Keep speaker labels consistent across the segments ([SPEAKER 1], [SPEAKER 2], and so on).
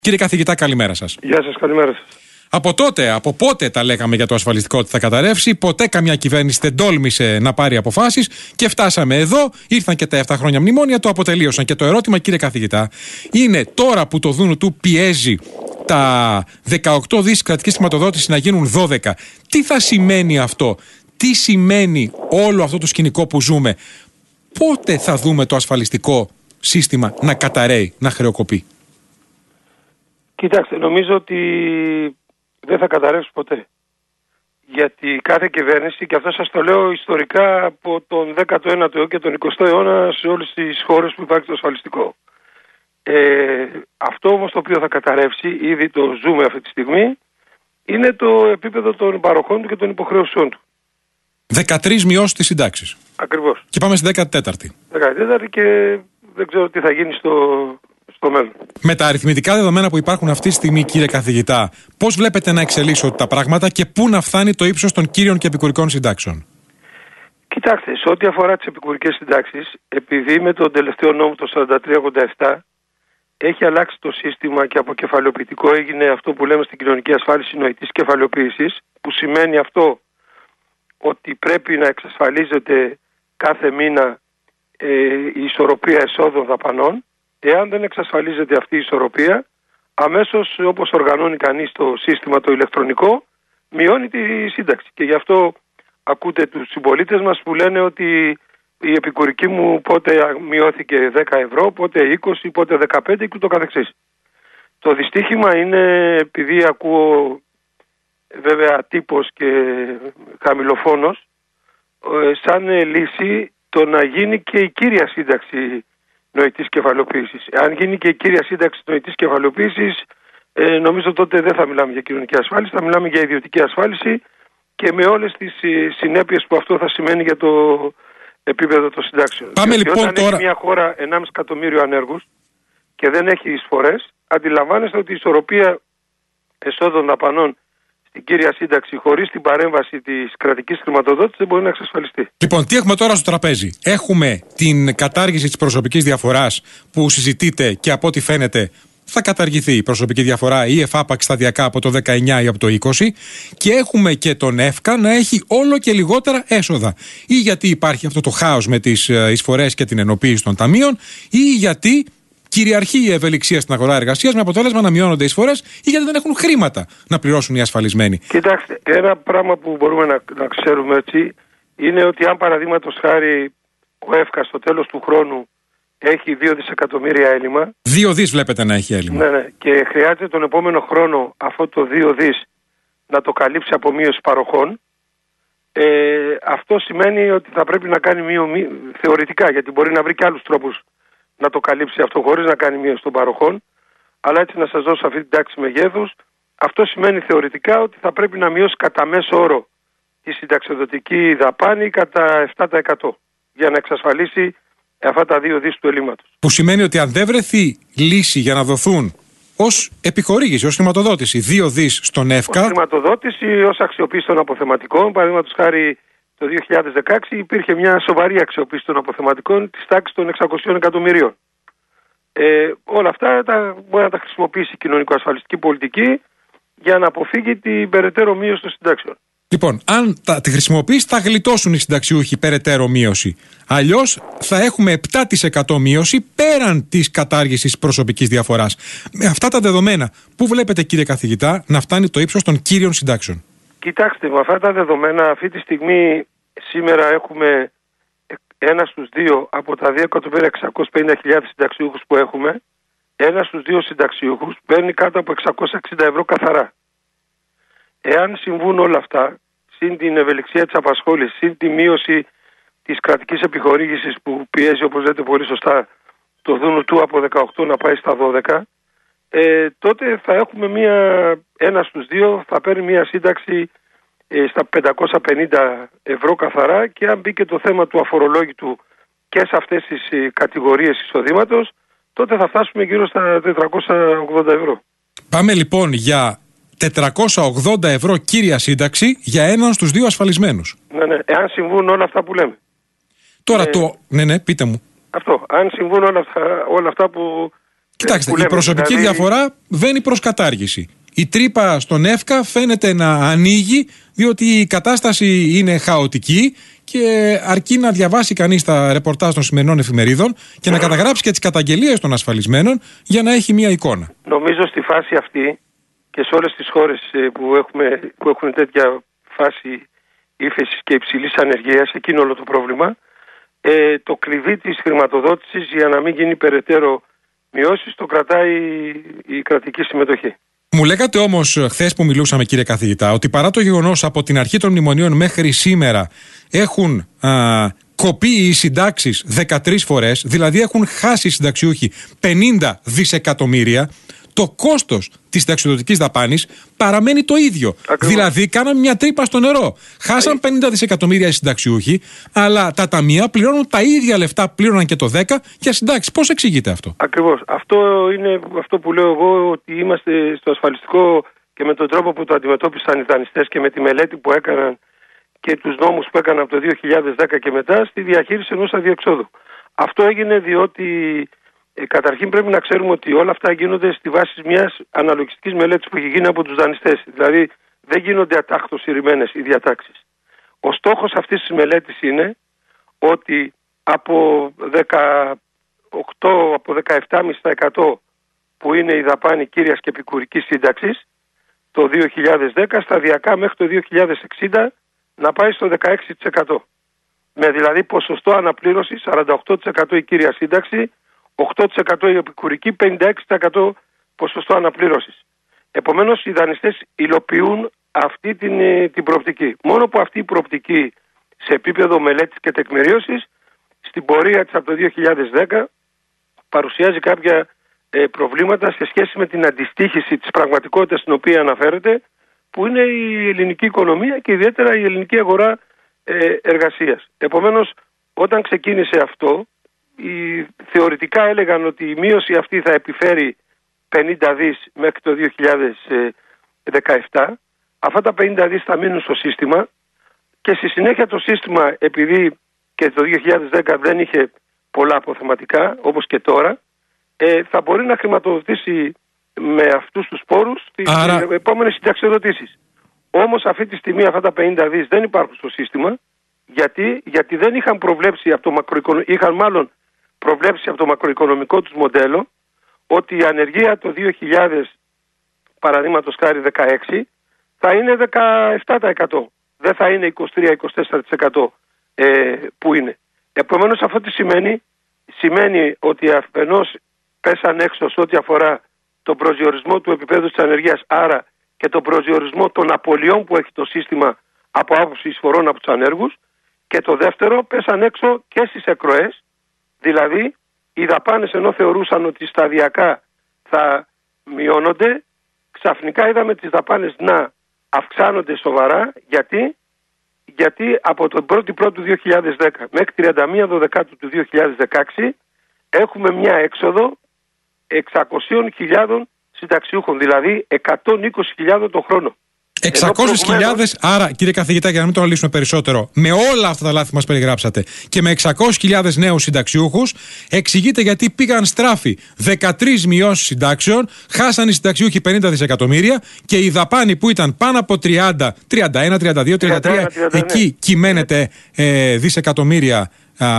[SPEAKER 1] Κύριε καθηγητά, καλημέρα σας.
[SPEAKER 2] Γεια σας, καλημέρα σας.
[SPEAKER 1] Από πότε τα λέγαμε για το ασφαλιστικό ότι θα καταρρεύσει, ποτέ καμιά κυβέρνηση δεν τόλμησε να πάρει αποφάσεις και φτάσαμε εδώ, ήρθαν και τα 7 χρόνια μνημόνια, το αποτελείωσαν. Και το ερώτημα, κύριε καθηγητά, είναι τώρα που το Δούνου του πιέζει τα 18 δις κρατικής χρηματοδότηση να γίνουν 12, τι θα σημαίνει αυτό, τι σημαίνει όλο αυτό το σκηνικό που ζούμε, πότε θα δούμε το ασφαλιστικό σύστημα να καταρρέει, να χρεοκοπεί?
[SPEAKER 2] Κοιτάξτε, νομίζω ότι δεν θα καταρρεύσει ποτέ. Γιατί κάθε κυβέρνηση, και αυτό σας το λέω ιστορικά από τον 19ο και τον 20ο αιώνα σε όλες τις χώρες που υπάρχει το ασφαλιστικό. Αυτό όμως το οποίο θα καταρρεύσει, ήδη το ζούμε αυτή τη στιγμή, είναι το επίπεδο των παροχών του και των υποχρεώσεων του.
[SPEAKER 1] 13 μειώσεις στις συντάξεις.
[SPEAKER 2] Ακριβώς.
[SPEAKER 1] Και πάμε στη 14η.
[SPEAKER 2] 14η και δεν ξέρω τι θα γίνει στο μέλλον.
[SPEAKER 1] Με τα αριθμητικά δεδομένα που υπάρχουν αυτή τη στιγμή, κύριε καθηγητά, πώς βλέπετε να εξελίσσονται τα πράγματα και πού να φτάνει το ύψος των κύριων και επικουρικών συντάξεων?
[SPEAKER 2] Κοιτάξτε, σε ό,τι αφορά τις επικουρικές συντάξεις, επειδή με τον τελευταίο νόμο το 4387 έχει αλλάξει το σύστημα και από κεφαλαιοποιητικό έγινε αυτό που λέμε στην κοινωνική ασφάλιση νοητής κεφαλαιοποίησης, που σημαίνει αυτό ότι πρέπει να εξασφαλίζεται κάθε μήνα η ισορροπία εσόδων δαπανών. Εάν δεν εξασφαλίζεται αυτή η ισορροπία, αμέσως όπως οργανώνει κανείς το σύστημα το ηλεκτρονικό, μειώνει τη σύνταξη. Και γι' αυτό ακούτε τους συμπολίτες μας που λένε ότι η επικουρική μου πότε μειώθηκε 10 ευρώ, πότε 20, πότε 15 και ούτω καθεξής. Το δυστύχημα είναι, επειδή ακούω βέβαια τύπος και χαμηλοφόνος, σαν λύση το να γίνει και η κύρια σύνταξη νοητής κεφαλαιοποίησης. Αν γίνει και η κύρια σύνταξη νοητής κεφαλαιοποίησης, νομίζω τότε δεν θα μιλάμε για κοινωνική ασφάλιση, θα μιλάμε για ιδιωτική ασφάλιση και με όλες τις συνέπειες που αυτό θα σημαίνει για το επίπεδο των συντάξεων.
[SPEAKER 1] Πάμε
[SPEAKER 2] γιατί
[SPEAKER 1] λοιπόν
[SPEAKER 2] όταν
[SPEAKER 1] τώρα.
[SPEAKER 2] έχει μια χώρα 1,5 εκατομμύριο ανέργους και δεν έχει εισφορές, αντιλαμβάνεστε ότι η ισορροπία εσόδων δαπανών στην κύρια σύνταξη χωρίς την παρέμβαση της κρατικής χρηματοδότησης δεν μπορεί να εξασφαλιστεί.
[SPEAKER 1] Λοιπόν, τι έχουμε τώρα στο τραπέζι? Έχουμε την κατάργηση της προσωπικής διαφοράς που συζητείται και από ό,τι φαίνεται θα καταργηθεί η προσωπική διαφορά ή εφάπαξ σταδιακά από το 19 ή από το 20, και έχουμε και τον ΕΦΚΑ να έχει όλο και λιγότερα έσοδα. Ή γιατί υπάρχει αυτό το χάος με τις εισφορές και την ενοποίηση των ταμείων, ή γιατί κυριαρχεί η ευελιξία στην αγορά εργασίας με αποτέλεσμα να μειώνονται οι εισφορές, ή γιατί δεν έχουν χρήματα να πληρώσουν οι ασφαλισμένοι.
[SPEAKER 2] Κοιτάξτε, ένα πράγμα που μπορούμε να ξέρουμε έτσι είναι ότι αν παραδείγματος χάρη ο ΕΦΚΑ στο τέλος του χρόνου έχει 2 δισεκατομμύρια έλλειμμα.
[SPEAKER 1] 2 δις βλέπετε να έχει έλλειμμα.
[SPEAKER 2] Ναι, και χρειάζεται τον επόμενο χρόνο αυτό το 2 δις να το καλύψει από μείωση παροχών. Αυτό σημαίνει ότι θα πρέπει να κάνει θεωρητικά, γιατί μπορεί να βρει και άλλους τρόπους να το καλύψει αυτό χωρίς να κάνει μείωση των παροχών. Αλλά έτσι να σας δώσω αυτή την τάξη μεγέθους, αυτό σημαίνει θεωρητικά ότι θα πρέπει να μειώσει κατά μέσο όρο τη συνταξιοδοτική δαπάνη κατά 7% για να εξασφαλίσει αυτά τα 2 δις του ελλείμματος.
[SPEAKER 1] Που σημαίνει ότι αν δεν βρεθεί λύση για να δοθούν ως επιχορήγηση, ως χρηματοδότηση 2 δις στον ΕΦΚΑ.
[SPEAKER 2] Ως χρηματοδότηση, ως αξιοποίηση των αποθεματικών, παραδείγματος χάρη το 2016 υπήρχε μια σοβαρή αξιοποίηση των αποθεματικών της τάξης των 600 εκατομμυρίων. Όλα αυτά μπορεί να τα χρησιμοποιήσει η κοινωνικο-ασφαλιστική πολιτική για να αποφύγει την περαιτέρω μείωση των συντάξεων.
[SPEAKER 1] Λοιπόν, αν τη χρησιμοποιήσει, θα γλιτώσουν οι συνταξιούχοι περαιτέρω μείωση. Αλλιώς θα έχουμε 7% μείωση πέραν της κατάργησης προσωπικής διαφοράς. Με αυτά τα δεδομένα, πού βλέπετε, κύριε καθηγητά, να φτάνει το ύψος των κύριων συντάξεων?
[SPEAKER 2] Κοιτάξτε, με αυτά τα δεδομένα, αυτή τη στιγμή σήμερα έχουμε 1 στους 2 από τα 2.650.000 συνταξιούχους που έχουμε, 1 στους 2 συνταξιούχους παίρνει κάτω από 660 ευρώ καθαρά. Εάν συμβούν όλα αυτά, συν την ευελιξία της απασχόλησης, συν τη μείωση της κρατικής επιχορήγησης που πιέζει, όπως λέτε πολύ σωστά, το Δούνου του από 18 να πάει στα 12, τότε θα έχουμε 1 στους 2 θα παίρνει μια σύνταξη στα 550 ευρώ καθαρά, και αν μπει και το θέμα του αφορολόγητου και σε αυτές τις κατηγορίες εισοδήματος, τότε θα φτάσουμε γύρω στα 480 ευρώ. Πάμε
[SPEAKER 1] λοιπόν για 480 ευρώ κύρια σύνταξη για 1 στους 2 ασφαλισμένους.
[SPEAKER 2] Ναι, εάν συμβούν όλα αυτά που λέμε.
[SPEAKER 1] Τώρα Ναι, πείτε μου.
[SPEAKER 2] Αυτό, αν συμβούν όλα αυτά που
[SPEAKER 1] Κοιτάξτε, η προσωπική διαφορά βαίνει προς κατάργηση. Η τρύπα στον ΕΦΚΑ φαίνεται να ανοίγει, διότι η κατάσταση είναι χαοτική και αρκεί να διαβάσει κανείς τα ρεπορτάζ των σημερινών εφημερίδων και να καταγράψει και τις καταγγελίες των ασφαλισμένων για να έχει μία εικόνα.
[SPEAKER 2] Νομίζω στη φάση αυτή και σε όλες τις χώρες που έχουν τέτοια φάση ύφεσης και υψηλής ανεργίας, εκείνο όλο το πρόβλημα, το κλειδί της χρηματοδότησης για να μην γίνει περαιτέρω μειώσεις το κρατάει η κρατική συμμετοχή.
[SPEAKER 1] Μου λέγατε όμως χθες που μιλούσαμε, κύριε καθηγητά, ότι παρά το γεγονός από την αρχή των μνημονίων μέχρι σήμερα έχουν κοπεί οι συντάξεις 13 φορές, δηλαδή έχουν χάσει οι συνταξιούχοι 50 δισεκατομμύρια, το κόστος της συνταξιοδοτικής δαπάνης παραμένει το ίδιο. Ακριβώς. Δηλαδή, κάναμε μια τρύπα στο νερό. Χάσαν 50 δισεκατομμύρια οι συνταξιούχοι, αλλά τα ταμεία πληρώνουν τα ίδια λεφτά που πλήρωναν και το 10 για συντάξεις. Πώς εξηγείται αυτό?
[SPEAKER 2] Ακριβώς. Αυτό είναι αυτό που λέω εγώ, ότι είμαστε στο ασφαλιστικό και με τον τρόπο που το αντιμετώπισαν οι δανειστές και με τη μελέτη που έκαναν και τους νόμους που έκαναν από το 2010 και μετά στη διαχείριση ενός αδιεξόδου. Αυτό έγινε διότι καταρχήν πρέπει να ξέρουμε ότι όλα αυτά γίνονται στη βάση μιας αναλογιστικής μελέτης που έχει γίνει από τους δανειστές. Δηλαδή δεν γίνονται ατάχτως ηρημένες οι διατάξεις. Ο στόχος αυτής της μελέτης είναι ότι από 17,5% που είναι η δαπάνη κύριας και επικουρικής σύνταξης το 2010 σταδιακά μέχρι το 2060 να πάει στο 16%. Με δηλαδή ποσοστό αναπλήρωσης 48% η κύρια σύνταξη, 8% η επικουρική, 56% ποσοστό αναπλήρωσης. Επομένως οι δανειστές υλοποιούν αυτή την προοπτική. Μόνο που αυτή η προοπτική σε επίπεδο μελέτης και τεκμηρίωσης στην πορεία της από το 2010 παρουσιάζει κάποια προβλήματα σε σχέση με την αντιστοίχηση της πραγματικότητας στην οποία αναφέρεται, που είναι η ελληνική οικονομία και ιδιαίτερα η ελληνική αγορά εργασίας. Επομένως, όταν ξεκίνησε αυτό, θεωρητικά έλεγαν ότι η μείωση αυτή θα επιφέρει 50 δις μέχρι το 2017. Αυτά τα 50 δις θα μείνουν στο σύστημα και στη συνέχεια το σύστημα, επειδή και το 2010 δεν είχε πολλά αποθεματικά όπως και τώρα, θα μπορεί να χρηματοδοτήσει με αυτούς τους πόρους τις επόμενες συνταξιοδοτήσεις. Όμως αυτή τη στιγμή αυτά τα 50 δις δεν υπάρχουν στο σύστημα. Γιατί δεν είχαν προβλέψει είχαν μάλλον προβλέψει από το μακροοικονομικό τους μοντέλο ότι η ανεργία το 2000 παραδείγματος χάρη 16 θα είναι 17%. Δεν θα είναι 23-24% που είναι. Επομένως αυτό τι σημαίνει? Σημαίνει ότι αφενός πέσαν έξω σε ό,τι αφορά τον προσδιορισμό του επίπεδου της ανεργίας, άρα και τον προσδιορισμό των απολειών που έχει το σύστημα από άποψη εισφορών από τους ανέργους, και το δεύτερο πέσαν έξω και στις εκροές, δηλαδή οι δαπάνες ενώ θεωρούσαν ότι σταδιακά θα μειώνονται, ξαφνικά είδαμε τις δαπάνες να αυξάνονται σοβαρά. Γιατί από τον 1η του 2010 μέχρι 31 Δεκάτου του 2016 έχουμε μια έξοδο 600.000 συνταξιούχων, δηλαδή 120.000 το χρόνο.
[SPEAKER 1] 600.000, άρα κύριε καθηγητά, για να μην το αναλύσουμε περισσότερο, με όλα αυτά τα λάθη που μας περιγράψατε και με 600.000 νέους συνταξιούχους, εξηγείται γιατί πήγαν στράφη 13 μειώσεις συντάξεων, χάσαν οι συνταξιούχοι 50 δισεκατομμύρια και η δαπάνη που ήταν πάνω από 30, 31, 32, 33, εκεί κυμαίνεται δισεκατομμύρια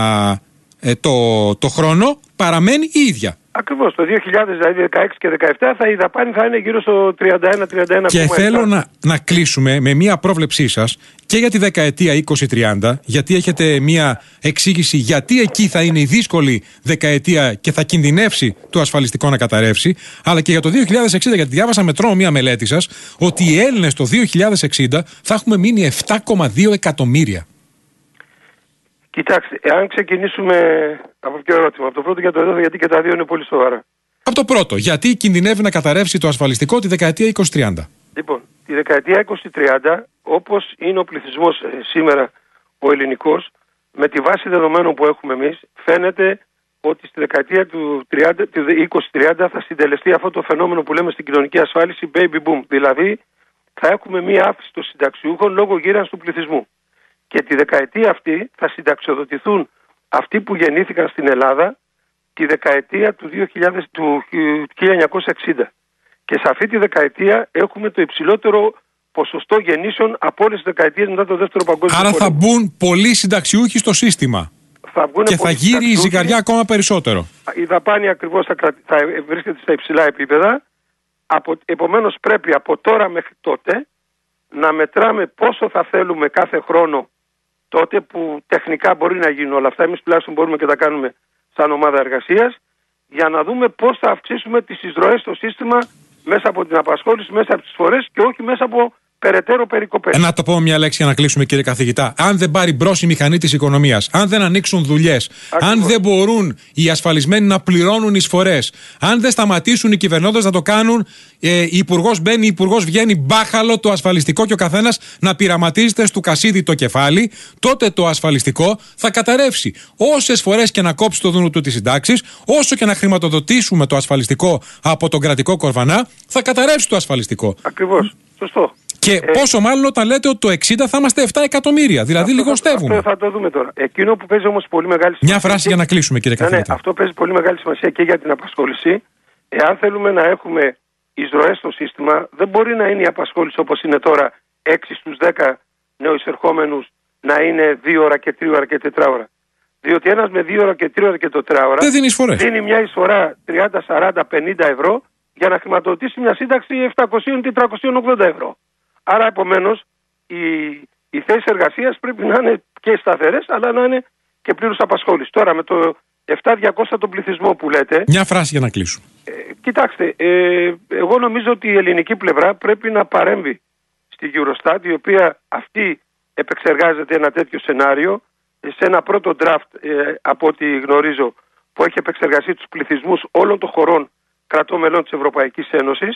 [SPEAKER 1] το χρόνο, παραμένει η ίδια.
[SPEAKER 2] Ακριβώς, το 2016 και 2017 η δαπάνη θα είναι γύρω στο 31.
[SPEAKER 1] Και θέλω να κλείσουμε με μία πρόβλεψή σας και για τη δεκαετία 2030, γιατί έχετε μία εξήγηση γιατί εκεί θα είναι η δύσκολη δεκαετία και θα κινδυνεύσει το ασφαλιστικό να καταρρεύσει, αλλά και για το 2060, γιατί διάβασα με τρόμο μία μελέτη σας ότι οι Έλληνες το 2060 θα έχουμε μείνει 7,2 εκατομμύρια.
[SPEAKER 2] Κοιτάξτε, εάν ξεκινήσουμε από ποιο ερώτημα, από το πρώτο για το εδώ, γιατί και τα δύο είναι πολύ σοβαρά.
[SPEAKER 1] Από το πρώτο, γιατί κινδυνεύει να καταρρεύσει το ασφαλιστικό τη δεκαετία 2030.
[SPEAKER 2] Λοιπόν, τη δεκαετία 2030, όπως είναι ο πληθυσμός σήμερα ο ελληνικός, με τη βάση δεδομένων που έχουμε εμείς, φαίνεται ότι στη δεκαετία του 2030 θα συντελεστεί αυτό το φαινόμενο που λέμε στην κοινωνική ασφάλιση baby boom. Δηλαδή, θα έχουμε μία αύξηση των συνταξιούχων λόγω γύρανσης του πληθυσμού. Και τη δεκαετία αυτή θα συνταξιοδοτηθούν αυτοί που γεννήθηκαν στην Ελλάδα τη δεκαετία του 1960. Και σε αυτή τη δεκαετία έχουμε το υψηλότερο ποσοστό γεννήσεων από όλες τις δεκαετίες μετά το Δεύτερο Παγκόσμιο Πόλεμο.
[SPEAKER 1] Άρα θα μπουν πολλοί συνταξιούχοι στο σύστημα. Και θα γύρει η ζυγαριά ακόμα περισσότερο.
[SPEAKER 2] Η δαπάνη ακριβώς θα βρίσκεται στα υψηλά επίπεδα. Επομένως πρέπει από τώρα μέχρι τότε να μετράμε πόσο θα θέλουμε κάθε χρόνο, τότε που τεχνικά μπορεί να γίνουν όλα αυτά. Εμείς τουλάχιστον μπορούμε και τα κάνουμε σαν ομάδα εργασίας, για να δούμε πώς θα αυξήσουμε τις εισρωές στο σύστημα μέσα από την απασχόληση, μέσα από τις εισφορές και όχι μέσα από περαιτέρω περικοπές.
[SPEAKER 1] Να το πω μια λέξη για να κλείσουμε, κύριε καθηγητά. Αν δεν πάρει μπρος η μηχανή της οικονομίας, αν δεν ανοίξουν δουλειές, αν δεν μπορούν οι ασφαλισμένοι να πληρώνουν εισφορές, αν δεν σταματήσουν οι κυβερνώντες να το κάνουν, υπουργός μπαίνει, υπουργός βγαίνει, μπάχαλο το ασφαλιστικό και ο καθένας να πειραματίζεται στο κασίδι το κεφάλι, τότε το ασφαλιστικό θα καταρρεύσει. Όσες φορές και να κόψει το δούνο του τις συντάξεις, όσο και να χρηματοδοτήσουμε το ασφαλιστικό από τον κρατικό κορβανά, θα καταρρεύσει το ασφαλιστικό.
[SPEAKER 2] Ακριβώς. Σωστό.
[SPEAKER 1] Και πόσο μάλλον όταν λέτε ότι το 60 θα είμαστε 7 εκατομμύρια. Δηλαδή λιγοστεύουμε.
[SPEAKER 2] Αυτό θα το δούμε τώρα. Εκείνο που παίζει όμως πολύ μεγάλη σημασία.
[SPEAKER 1] Μια φράση για να κλείσουμε, κύριε καθηγητά.
[SPEAKER 2] Ναι, αυτό παίζει πολύ μεγάλη σημασία και για την απασχόληση. Εάν θέλουμε να έχουμε εισρωές στο σύστημα, δεν μπορεί να είναι η απασχόληση όπως είναι τώρα 6 στους 10 νεοεισερχόμενους να είναι 2 ώρα και 3 ώρα και 4 ώρα. Διότι ένας με 2 ώρα και 3 ώρα και 4 ώρα δίνει μια εισφορά 30, 40, 50 ευρώ για να χρηματοδοτήσει μια σύνταξη 700-480 ευρώ. Άρα επομένως οι θέσεις εργασίας πρέπει να είναι και σταθερές, αλλά να είναι και πλήρως απασχόληση. Τώρα με το 7.200 τον πληθυσμό που λέτε...
[SPEAKER 1] Μια φράση για να κλείσουμε.
[SPEAKER 2] Κοιτάξτε, εγώ νομίζω ότι η ελληνική πλευρά πρέπει να παρέμβει στη Eurostat, η οποία αυτή επεξεργάζεται ένα τέτοιο σενάριο, σε ένα πρώτο draft, από ό,τι γνωρίζω, που έχει επεξεργαστεί τους πληθυσμούς όλων των χωρών κρατών μελών της Ευρωπαϊκής Ένωσης.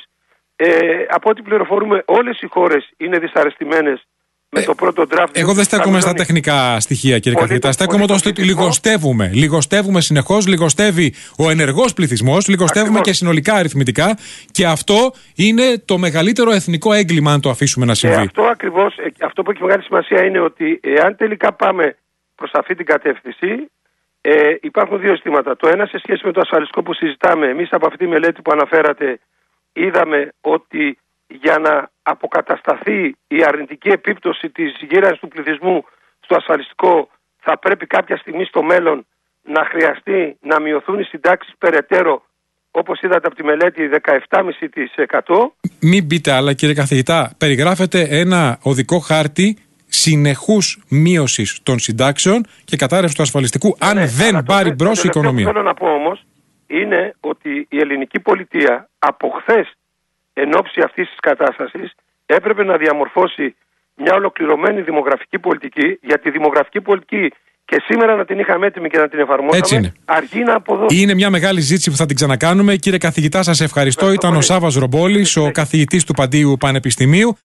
[SPEAKER 2] Από ό,τι πληροφορούμε, όλες οι χώρες είναι δυσαρεστημένες με το πρώτο draft.
[SPEAKER 1] Εγώ δεν στέκομαι στα τεχνικά στοιχεία, κύριε καθηγητά. Στέκομαι στο ότι λιγοστεύουμε. Λιγοστεύουμε συνεχώς, λιγοστεύει ο ενεργός πληθυσμός, λιγοστεύουμε και συνολικά αριθμητικά. Και αυτό είναι το μεγαλύτερο εθνικό έγκλημα, αν το αφήσουμε να συμβεί.
[SPEAKER 2] Αυτό ακριβώς, αυτό που έχει μεγάλη σημασία είναι ότι εάν τελικά πάμε προς αυτή την κατεύθυνση, υπάρχουν δύο ζητήματα. Το ένα σε σχέση με το ασφαλιστικό που συζητάμε. Εμείς από αυτή τη μελέτη που αναφέρατε είδαμε ότι για να αποκατασταθεί η αρνητική επίπτωση της γύρανσης του πληθυσμού στο ασφαλιστικό, θα πρέπει κάποια στιγμή στο μέλλον να χρειαστεί να μειωθούν οι συντάξεις περαιτέρω, όπως είδατε από τη μελέτη, 17,5%.
[SPEAKER 1] Μην πείτε άλλα, κύριε καθηγητά. Περιγράφεται ένα οδικό χάρτη συνεχούς μείωσης των συντάξεων και κατάρρευση του ασφαλιστικού, αν δεν πάρει μπρος η οικονομία.
[SPEAKER 2] Αυτό που θέλω να πω όμως είναι ότι η ελληνική πολιτεία από χθες, εν ώψη αυτής της κατάστασης, έπρεπε να διαμορφώσει μια ολοκληρωμένη δημογραφική πολιτική, γιατί η δημογραφική πολιτική και σήμερα να την είχαμε έτοιμη και να την εφαρμόσαμε, αργεί να αποδώσει.
[SPEAKER 1] Είναι μια μεγάλη ζήτηση που θα την ξανακάνουμε. Κύριε καθηγητά, σας ευχαριστώ. Ήταν ο Σάββας Ρομπόλης, ο καθηγητής του Παντίου Πανεπιστημίου.